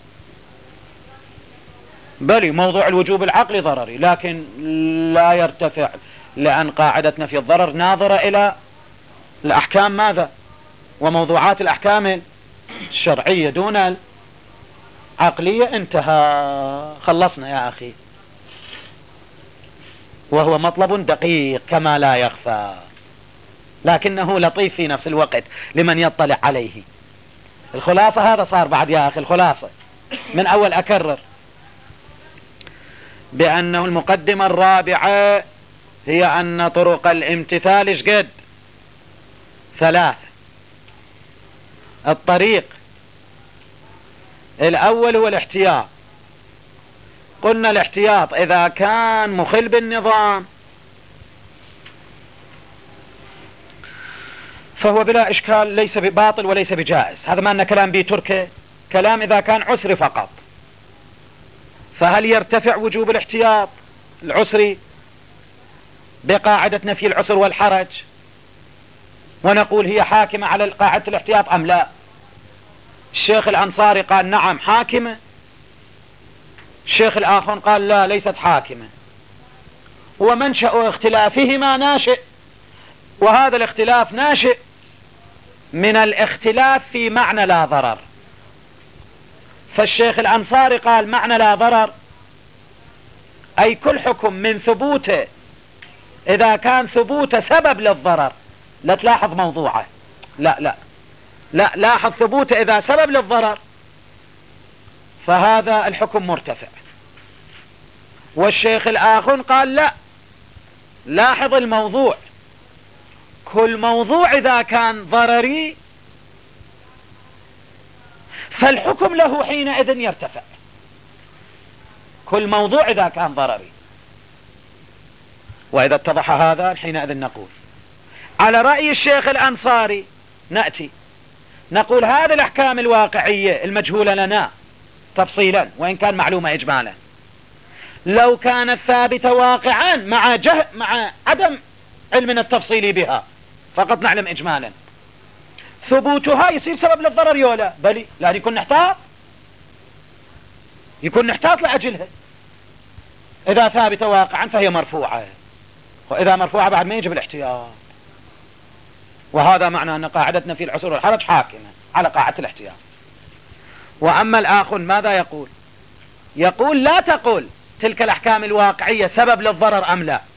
بل موضوع الوجوب العقلي ضرري لكن لا يرتفع، لأن قاعدة نفي الضرر ناظرة إلى الأحكام ماذا؟ وموضوعات الأحكام الشرعية دون العقلية. انتهى، خلصنا يا أخي. وهو مطلب دقيق كما لا يخفى، لكنه لطيف في نفس الوقت لمن يطلع عليه. الخلاصة هذا صار بعد يا أخي. الخلاصة من أول أكرر بأنه المقدمة الرابعة هي أن طرق الامتثال ايش قد؟ ثلاث. الطريق الأول هو الاحتياط. قلنا الاحتياط إذا كان مخل بالنظام فهو بلا إشكال ليس بباطل وليس بجائز. هذا ما أن كلام بتركه كلام إذا كان عسر فقط. فهل يرتفع وجوب الاحتياط العسري بقاعدة نفي العسر والحرج ونقول هي حاكمة على قاعدة الاحتياط أم لا؟ الشيخ الأنصاري قال نعم حاكمة، الشيخ الآخر قال لا ليست حاكمة. ومنشأ اختلافهما ناشئ، وهذا الاختلاف ناشئ من الاختلاف في معنى لا ضرر. فالشيخ الأنصاري قال معنى لا ضرر أي كل حكم من ثبوته إذا كان ثبوت سبب للضرر. لا تلاحظ موضوعه، لا لا لا لاحظ ثبوته إذا سبب للضرر فهذا الحكم مرتفع. والشيخ الآخر قال لا، لاحظ الموضوع، كل موضوع إذا كان ضرري فالحكم له حينئذ يرتفع. كل موضوع إذا كان ضرري. وإذا اتضح هذا حينئذ نقول على رأي الشيخ الأنصاري نأتي نقول هذه الأحكام الواقعية المجهولة لنا تفصيلا وإن كان معلومة إجمالا لو كانت ثابتة واقعا مع جهل مع عدم علمنا التفصيلي بها فقط نعلم إجمالا، ثبوتها يصير سبب للضرر يولا بلي، لأن يكون نحتاط يكون نحتاط لأجلها. إذا ثابتة واقعا فهي مرفوعة، وإذا مرفوعة بعد ما يجب الاحتياط. وهذا معنى أن قاعدتنا في العسر والحرج حاكمة على قاعدة الاحتياط. وأما الآخر ماذا يقول؟ يقول لا تقول تلك الأحكام الواقعية سبب للضرر أم لا،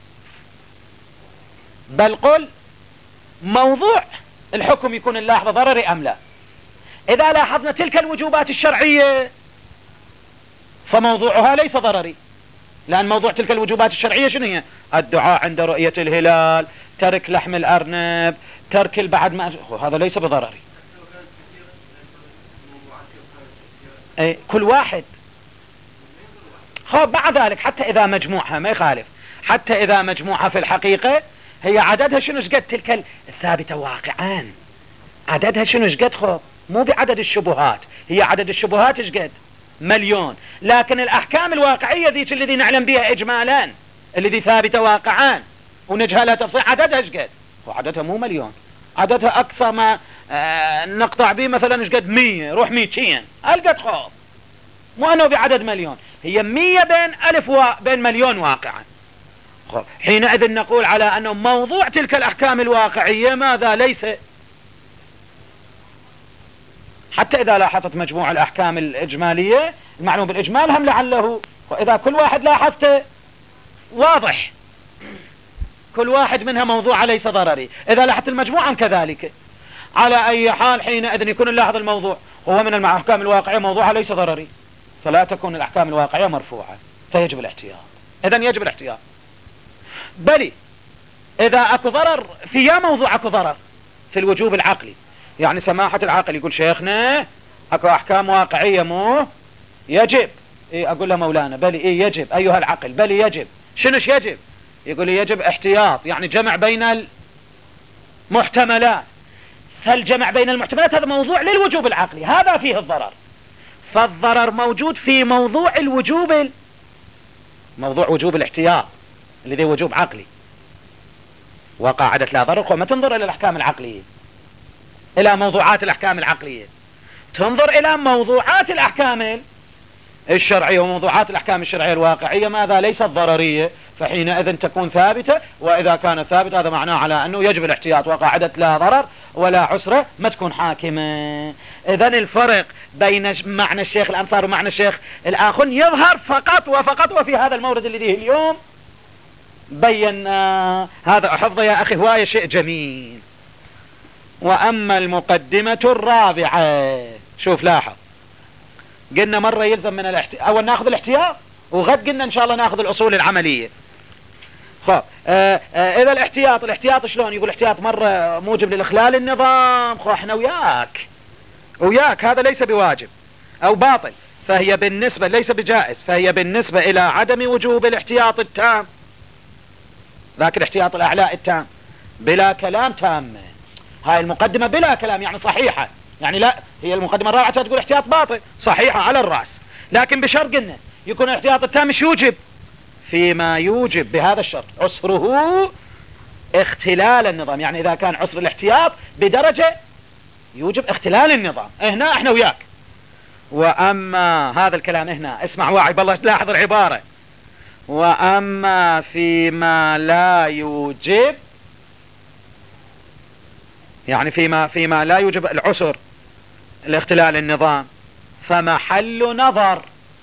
بل قل موضوع الحكم يكون اللاحظة ضرري أم لا. إذا لاحظنا تلك الوجوبات الشرعية فموضوعها ليس ضرري، لأن موضوع تلك الوجوبات الشرعية شنو هي؟ الدعاء عند رؤية الهلال، ترك لحم الأرنب، ترك البعد ما هذا ليس بضرري. اي كل واحد خب بعد ذلك حتى إذا مجموعها ما يخالف، حتى إذا مجموعها في الحقيقة هي عددها شنو قد تلك الثابتة واقعان، عددها شنو قد خب مو بعدد الشبهات، هي عدد الشبهات ايش قد؟ مليون. لكن الأحكام الواقعية ذيك الذي نعلم بها إجمالا الذي ثابتة واقعان ونجهلها تفصيل عددها ايش قد؟ وعددها مو مليون، عددها أقصى ما آه نقطع به مثلا ايش قد؟ مية، روح ميتين القد خب، مو أنه بعدد مليون، هي مية بين ألف وبين مليون واقعا. حينئذ نقول على أنه موضوع تلك الأحكام الواقعية ماذا ليس. حتى إذا لاحظت مجموع الأحكام الإجمالية المعلوم بالإجمال هم لعله، وإذا كل واحد لاحظته واضح كل واحد منها موضوع ليس ضرري، إذا لاحظت المجموعة كذلك. على أي حال حينئذ يكون نلاحظ الموضوع هو من الأحكام الواقعية موضوع ليس ضرري، فلا تكون الأحكام الواقعية مرفوعة، فيجب الاحتياط. إذن يجب الاحتياط. بل إذا أكو ضرر في يا موضوع أكو ضرر في الوجوب العقلي، يعني سماحة العقل يقول شيخنا أكو أحكام واقعية مو يجب، إيه أقول له مولانا بل إيه يجب أيها العقل، بل يجب. شنوش يجب؟ يقول لي يجب احتياط، يعني جمع بين المحتملات. فالجمع بين المحتملات هذا موضوع للوجوب العقلي، هذا فيه الضرر. فالضرر موجود في موضوع الوجوب ال... موضوع وجوب الاحتياط الذي وجوب عقلي. وقاعدة لا ضرر ما تنظر إلى الأحكام العقلية، إلى موضوعات الأحكام العقلية، تنظر إلى موضوعات الأحكام الشرعية وموضوعات الأحكام الشرعية الواقعية ماذا ليست ضررية، فحينئذ تكون ثابتة. وإذا كانت ثابتة هذا معناه على أنه يجب الاحتياط، وقاعدة لا ضرر ولا عسرة ما تكون حاكمة. إذن الفرق بين معنى الشيخ الأنصار ومعنى الشيخ الآخر يظهر فقط وفقط وفي هذا المورد الذي اليوم بينا. هذا أحفظ يا أخي هواية شيء جميل. وأما المقدمة الرابعة، شوف لاحظ قلنا مرة يلزم من الاحتياط، أول ناخذ الاحتياط وغد قلنا إن شاء الله ناخذ الأصول العملية. خب آه آه إذا الاحتياط الاحتياط شلون؟ يقول احتياط مرة موجب للإخلال النظام. خو احنا وياك وياك هذا ليس بواجب أو باطل، فهي بالنسبة ليس بجائز، فهي بالنسبة إلى عدم وجوب الاحتياط التام، ذاك الاحتياط الأعلاء التام بلا كلام تام. هاي المقدمة بلا كلام يعني صحيحة، يعني لا هي المقدمة الرابعة تقول احتياط باطل، صحيحة على الرأس، لكن بشرط انه يكون الاحتياط التام مش يوجب، فيما يوجب بهذا الشرط عسره اختلال النظام. يعني اذا كان عسر الاحتياط بدرجة يوجب اختلال النظام. هنا احنا وياك. واما هذا الكلام هنا اسمع واعي بالله تلاحظ العبارة، واما فيما لا يوجب، يعني فيما فيما لا يوجب العسر الاختلال النظام فمحل نظر،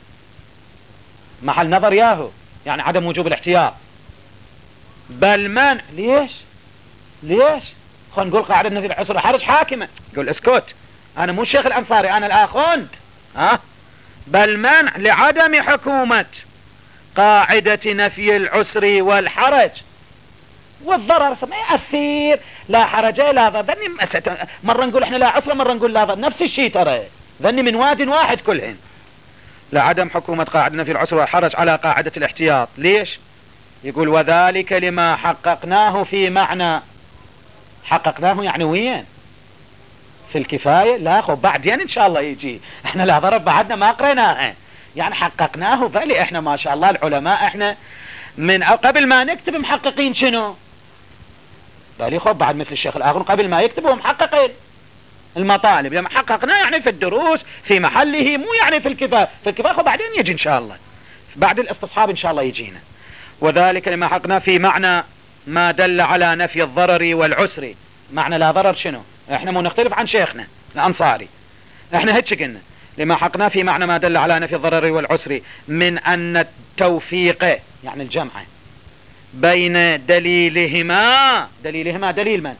محل نظر ياهو يعني عدم وجوب الاحتياط بل منع. ليش ليش خلينا نقول قاعدة نفي العسر حرج حاكمة. يقول اسكت انا مو الشيخ الانصاري انا الاخوند ها. بل منع لعدم حكومة قاعدة نفي العسر والحرج والضرر ما يأثير، لا حرج لا ضرر. مرة نقول احنا لا عسر مرة نقول لا ضرر، نفس الشيء ترى، ذني من واد واحد كلهن. لعدم حكومة قاعدة نفي العسر والحرج على قاعدة الاحتياط. ليش؟ يقول وذلك لما حققناه في معنى، حققناه يعني وين؟ في الكفاية؟ لا خب بعدين ان شاء الله يجي، احنا لا ضرر بعدنا ما قريناه، يعني حققناه. بلي احنا ما شاء الله العلماء احنا من قبل ما نكتب محققين شنو؟ بلي خب بعد مثل الشيخ الآخر قبل ما يكتبوا محققين المطالب، لما حققنا يعني في الدروس في محله مو يعني في الكفاية. في الكفاية خب بعدين يجي ان شاء الله بعد الاستصحاب ان شاء الله يجينا. وذلك لما حققنا في معنى ما دل على نفي الضرر والعسر. معنى لا ضرر شنو؟ احنا مو نختلف عن شيخنا الأنصاري، احنا هيك قلنا لما حقنا في معنى ما دل على نفي الضرر والعسر من أن التوفيق يعني الجمع بين دليلهما. دليلهما دليل من؟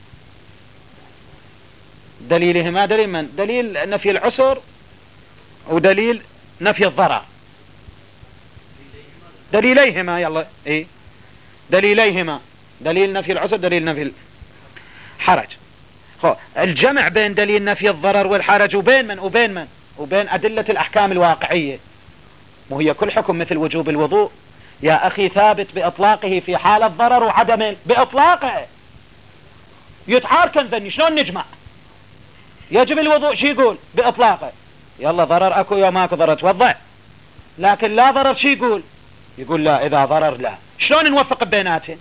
دليلهما دليل من؟ دليل نفي العسر ودليل نفي الضرر. دليليهما يلا ايه دليليهما، دليل نفي العسر دليل نفي الحرج. الجمع بين دليل نفي الضرر والحرج وبين من وبين من وبين أدلة الأحكام الواقعية. وهي كل حكم مثل وجوب الوضوء يا أخي ثابت بإطلاقه في حال الضرر وعدمه بإطلاقه. يتعاركن ذني شلون نجمع؟ يجب الوضوء شي يقول بإطلاقه، يلا ضرر أكو يوم أكو ضرر توضع. لكن لا ضرر شي يقول؟ يقول لا إذا ضرر لا. شلون نوفق بيناتهم؟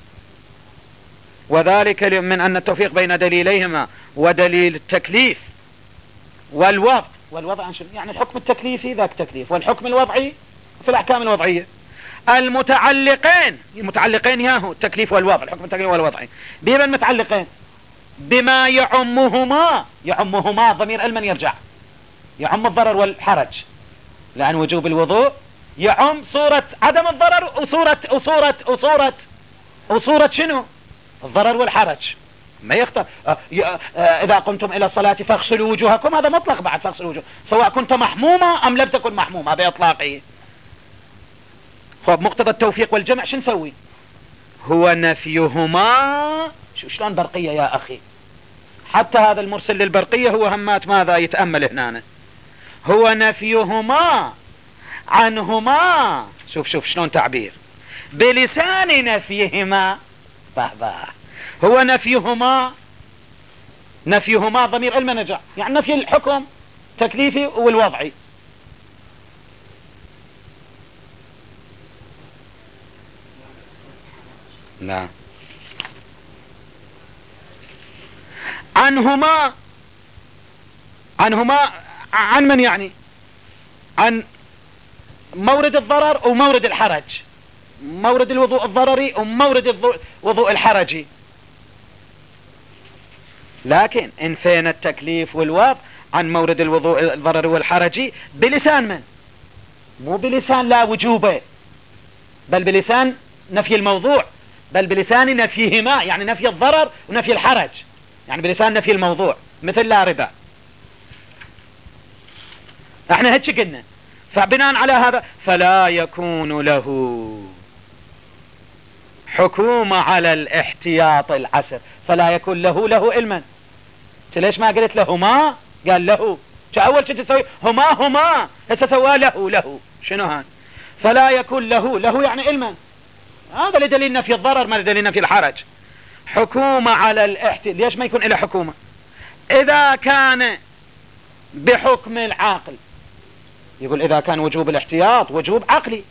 وذلك من أن التوفيق بين دليليهما ودليل التكليف والوضع. والوضع يعني الحكم التكليفي ذاك تكليف، والحكم الوضعي في الأحكام الوضعية المتعلقين المتعلقين ياهو التكليف والوضع، الحكم التكليف والوضعي بما متعلقين بما يعمهما، يعمهما ضمير المن يرجع، يعم الضرر والحرج، لأن وجوب الوضوء يعم صورة عدم الضرر وصورة وصورة وصورة وصورة شنو؟ الضرر والحرج. ما يختار آه آه إذا قمتم إلى الصلاة فاغسلوا وجوهكم، هذا مطلق بعد فاغسلوا وجوه، سواء كنت محمومة أم لم تكن محمومة بإطلاقه. فبمقتضى التوفيق والجمع شو نسوي؟ هو نفيهما. شو شلون برقية يا أخي؟ حتى هذا المرسل للبرقية هو همات ماذا يتأمل هنا؟ هو نفيهما عنهما. شوف شوف شلون تعبير بلسان نفيهما. باه باه هو نفيهما، نفيهما ضمير المنجع، يعني نفي الحكم تكليفي والوضعي. لا عنهما، عنهما عن من يعني؟ عن مورد الضرر ومورد الحرج، مورد الوضوء الضرري ومورد الوضوء الحرجي. لكن إن فين التكليف والوضع عن مورد الوضوء الضرري والحرجي بلسان من؟ مو بلسان لا وجوبه، بل بلسان نفي الموضوع، بل بلسان نفيهما، يعني نفي الضرر ونفي الحرج، يعني بلسان نفي الموضوع، مثل لا ربا. احنا هيك قلنا. فبناء على هذا فلا يكون له حكومة على الاحتياط العسر، فلا يكون له له علما. ليش ما قلت لهما؟ قال له اول شيء تسوي هما هما، هسه سوى له له. شنو هذا؟ فلا يكون له له يعني علما. هذا لدليل نفي الضرر ما لدليل نفي الحرج. حكومة على الاحتياط. ليش ما يكون له حكومة؟ إذا كان بحكم العاقل. يقول إذا كان وجوب الاحتياط وجوب عقلي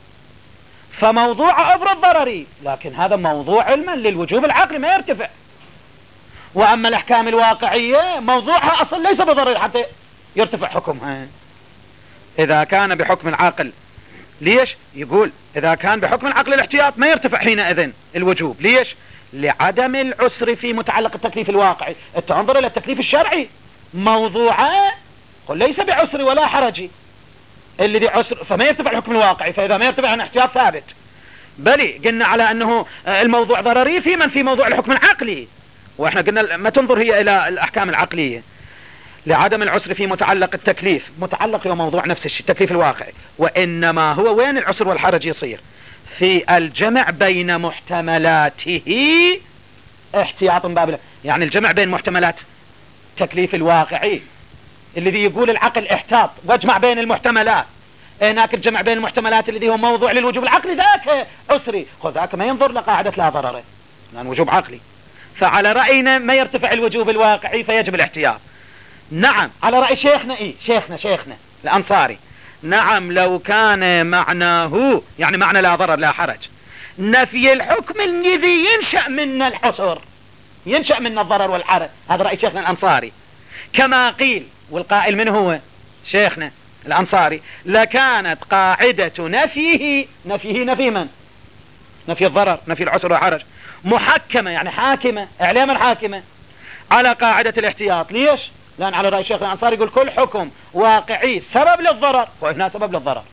فموضوع أمر الضرري، لكن هذا موضوع علما للوجوب العقلي ما يرتفع. وأما الأحكام الواقعية موضوعها أصلا ليس بضرر حتى يرتفع حكمها. إذا كان بحكم العاقل. ليش؟ يقول إذا كان بحكم العقل الاحتياط ما يرتفع حينئذ الوجوب. ليش؟ لعدم العسر في متعلق التكليف الواقعي. انظر إلى التكليف الشرعي موضوعه قل ليس بعسر ولا حرج، الذي عسر فما يرتفع الحكم الواقعي، فإذا ما يرتفع عن احتياط ثابت. بل قلنا على أنه الموضوع ضرري في من في موضوع الحكم العقلي، وإحنا قلنا ما تنظر هي إلى الأحكام العقلية. لعدم العسر في متعلق التكليف، متعلق هو موضوع نفس الشيء التكليف الواقعي، وإنما هو وين العسر والحرج يصير؟ في الجمع بين محتملاته احتياط باب، يعني الجمع بين محتملات تكليف الواقعي الذي يقول العقل احتاط واجمع بين المحتملات، هناك الجمع بين المحتملات الذي هو موضوع للوجوب العقلي ذاك عسري، خذ ذاك ما ينظر لقاعدة لا ضرر لأن وجوب عقلي. فعلى رأينا ما يرتفع الوجوب الواقعي فيجب الاحتياط. نعم على رأي شيخنا ايه شيخنا شيخنا الأنصاري، نعم لو كان معناه يعني معنى لا ضرر لا حرج نفي الحكم الذي ينشأ من الحصر، ينشأ من الضرر والحرج، هذا رأي شيخنا الأنصاري. كما قيل والقائل من هو شيخنا الأنصاري لكانت قاعدة نفيه نفيه نفي من؟ نفي الضرر نفي العسر والحرج محكمة يعني حاكمة إعلاما حاكمة على قاعدة الاحتياط. ليش؟ لأن على رأي شيخنا الأنصاري يقول كل حكم واقعي سبب للضرر وهنا سبب للضرر،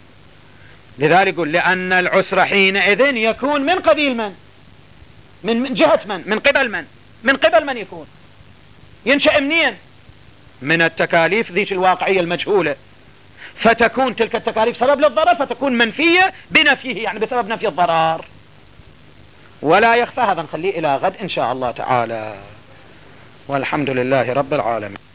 لذلك يقول لأن العسر حينئذ يكون من قبيل من؟ من جهة من؟ من قبل من؟ من قبل من يكون؟ ينشأ منين؟ من التكاليف ذيك الواقعية المجهولة، فتكون تلك التكاليف سبب للضرر فتكون منفية بنفيه يعني بسبب نفي الضرر. ولا يخفى هذا، نخليه إلى غد إن شاء الله تعالى، والحمد لله رب العالمين.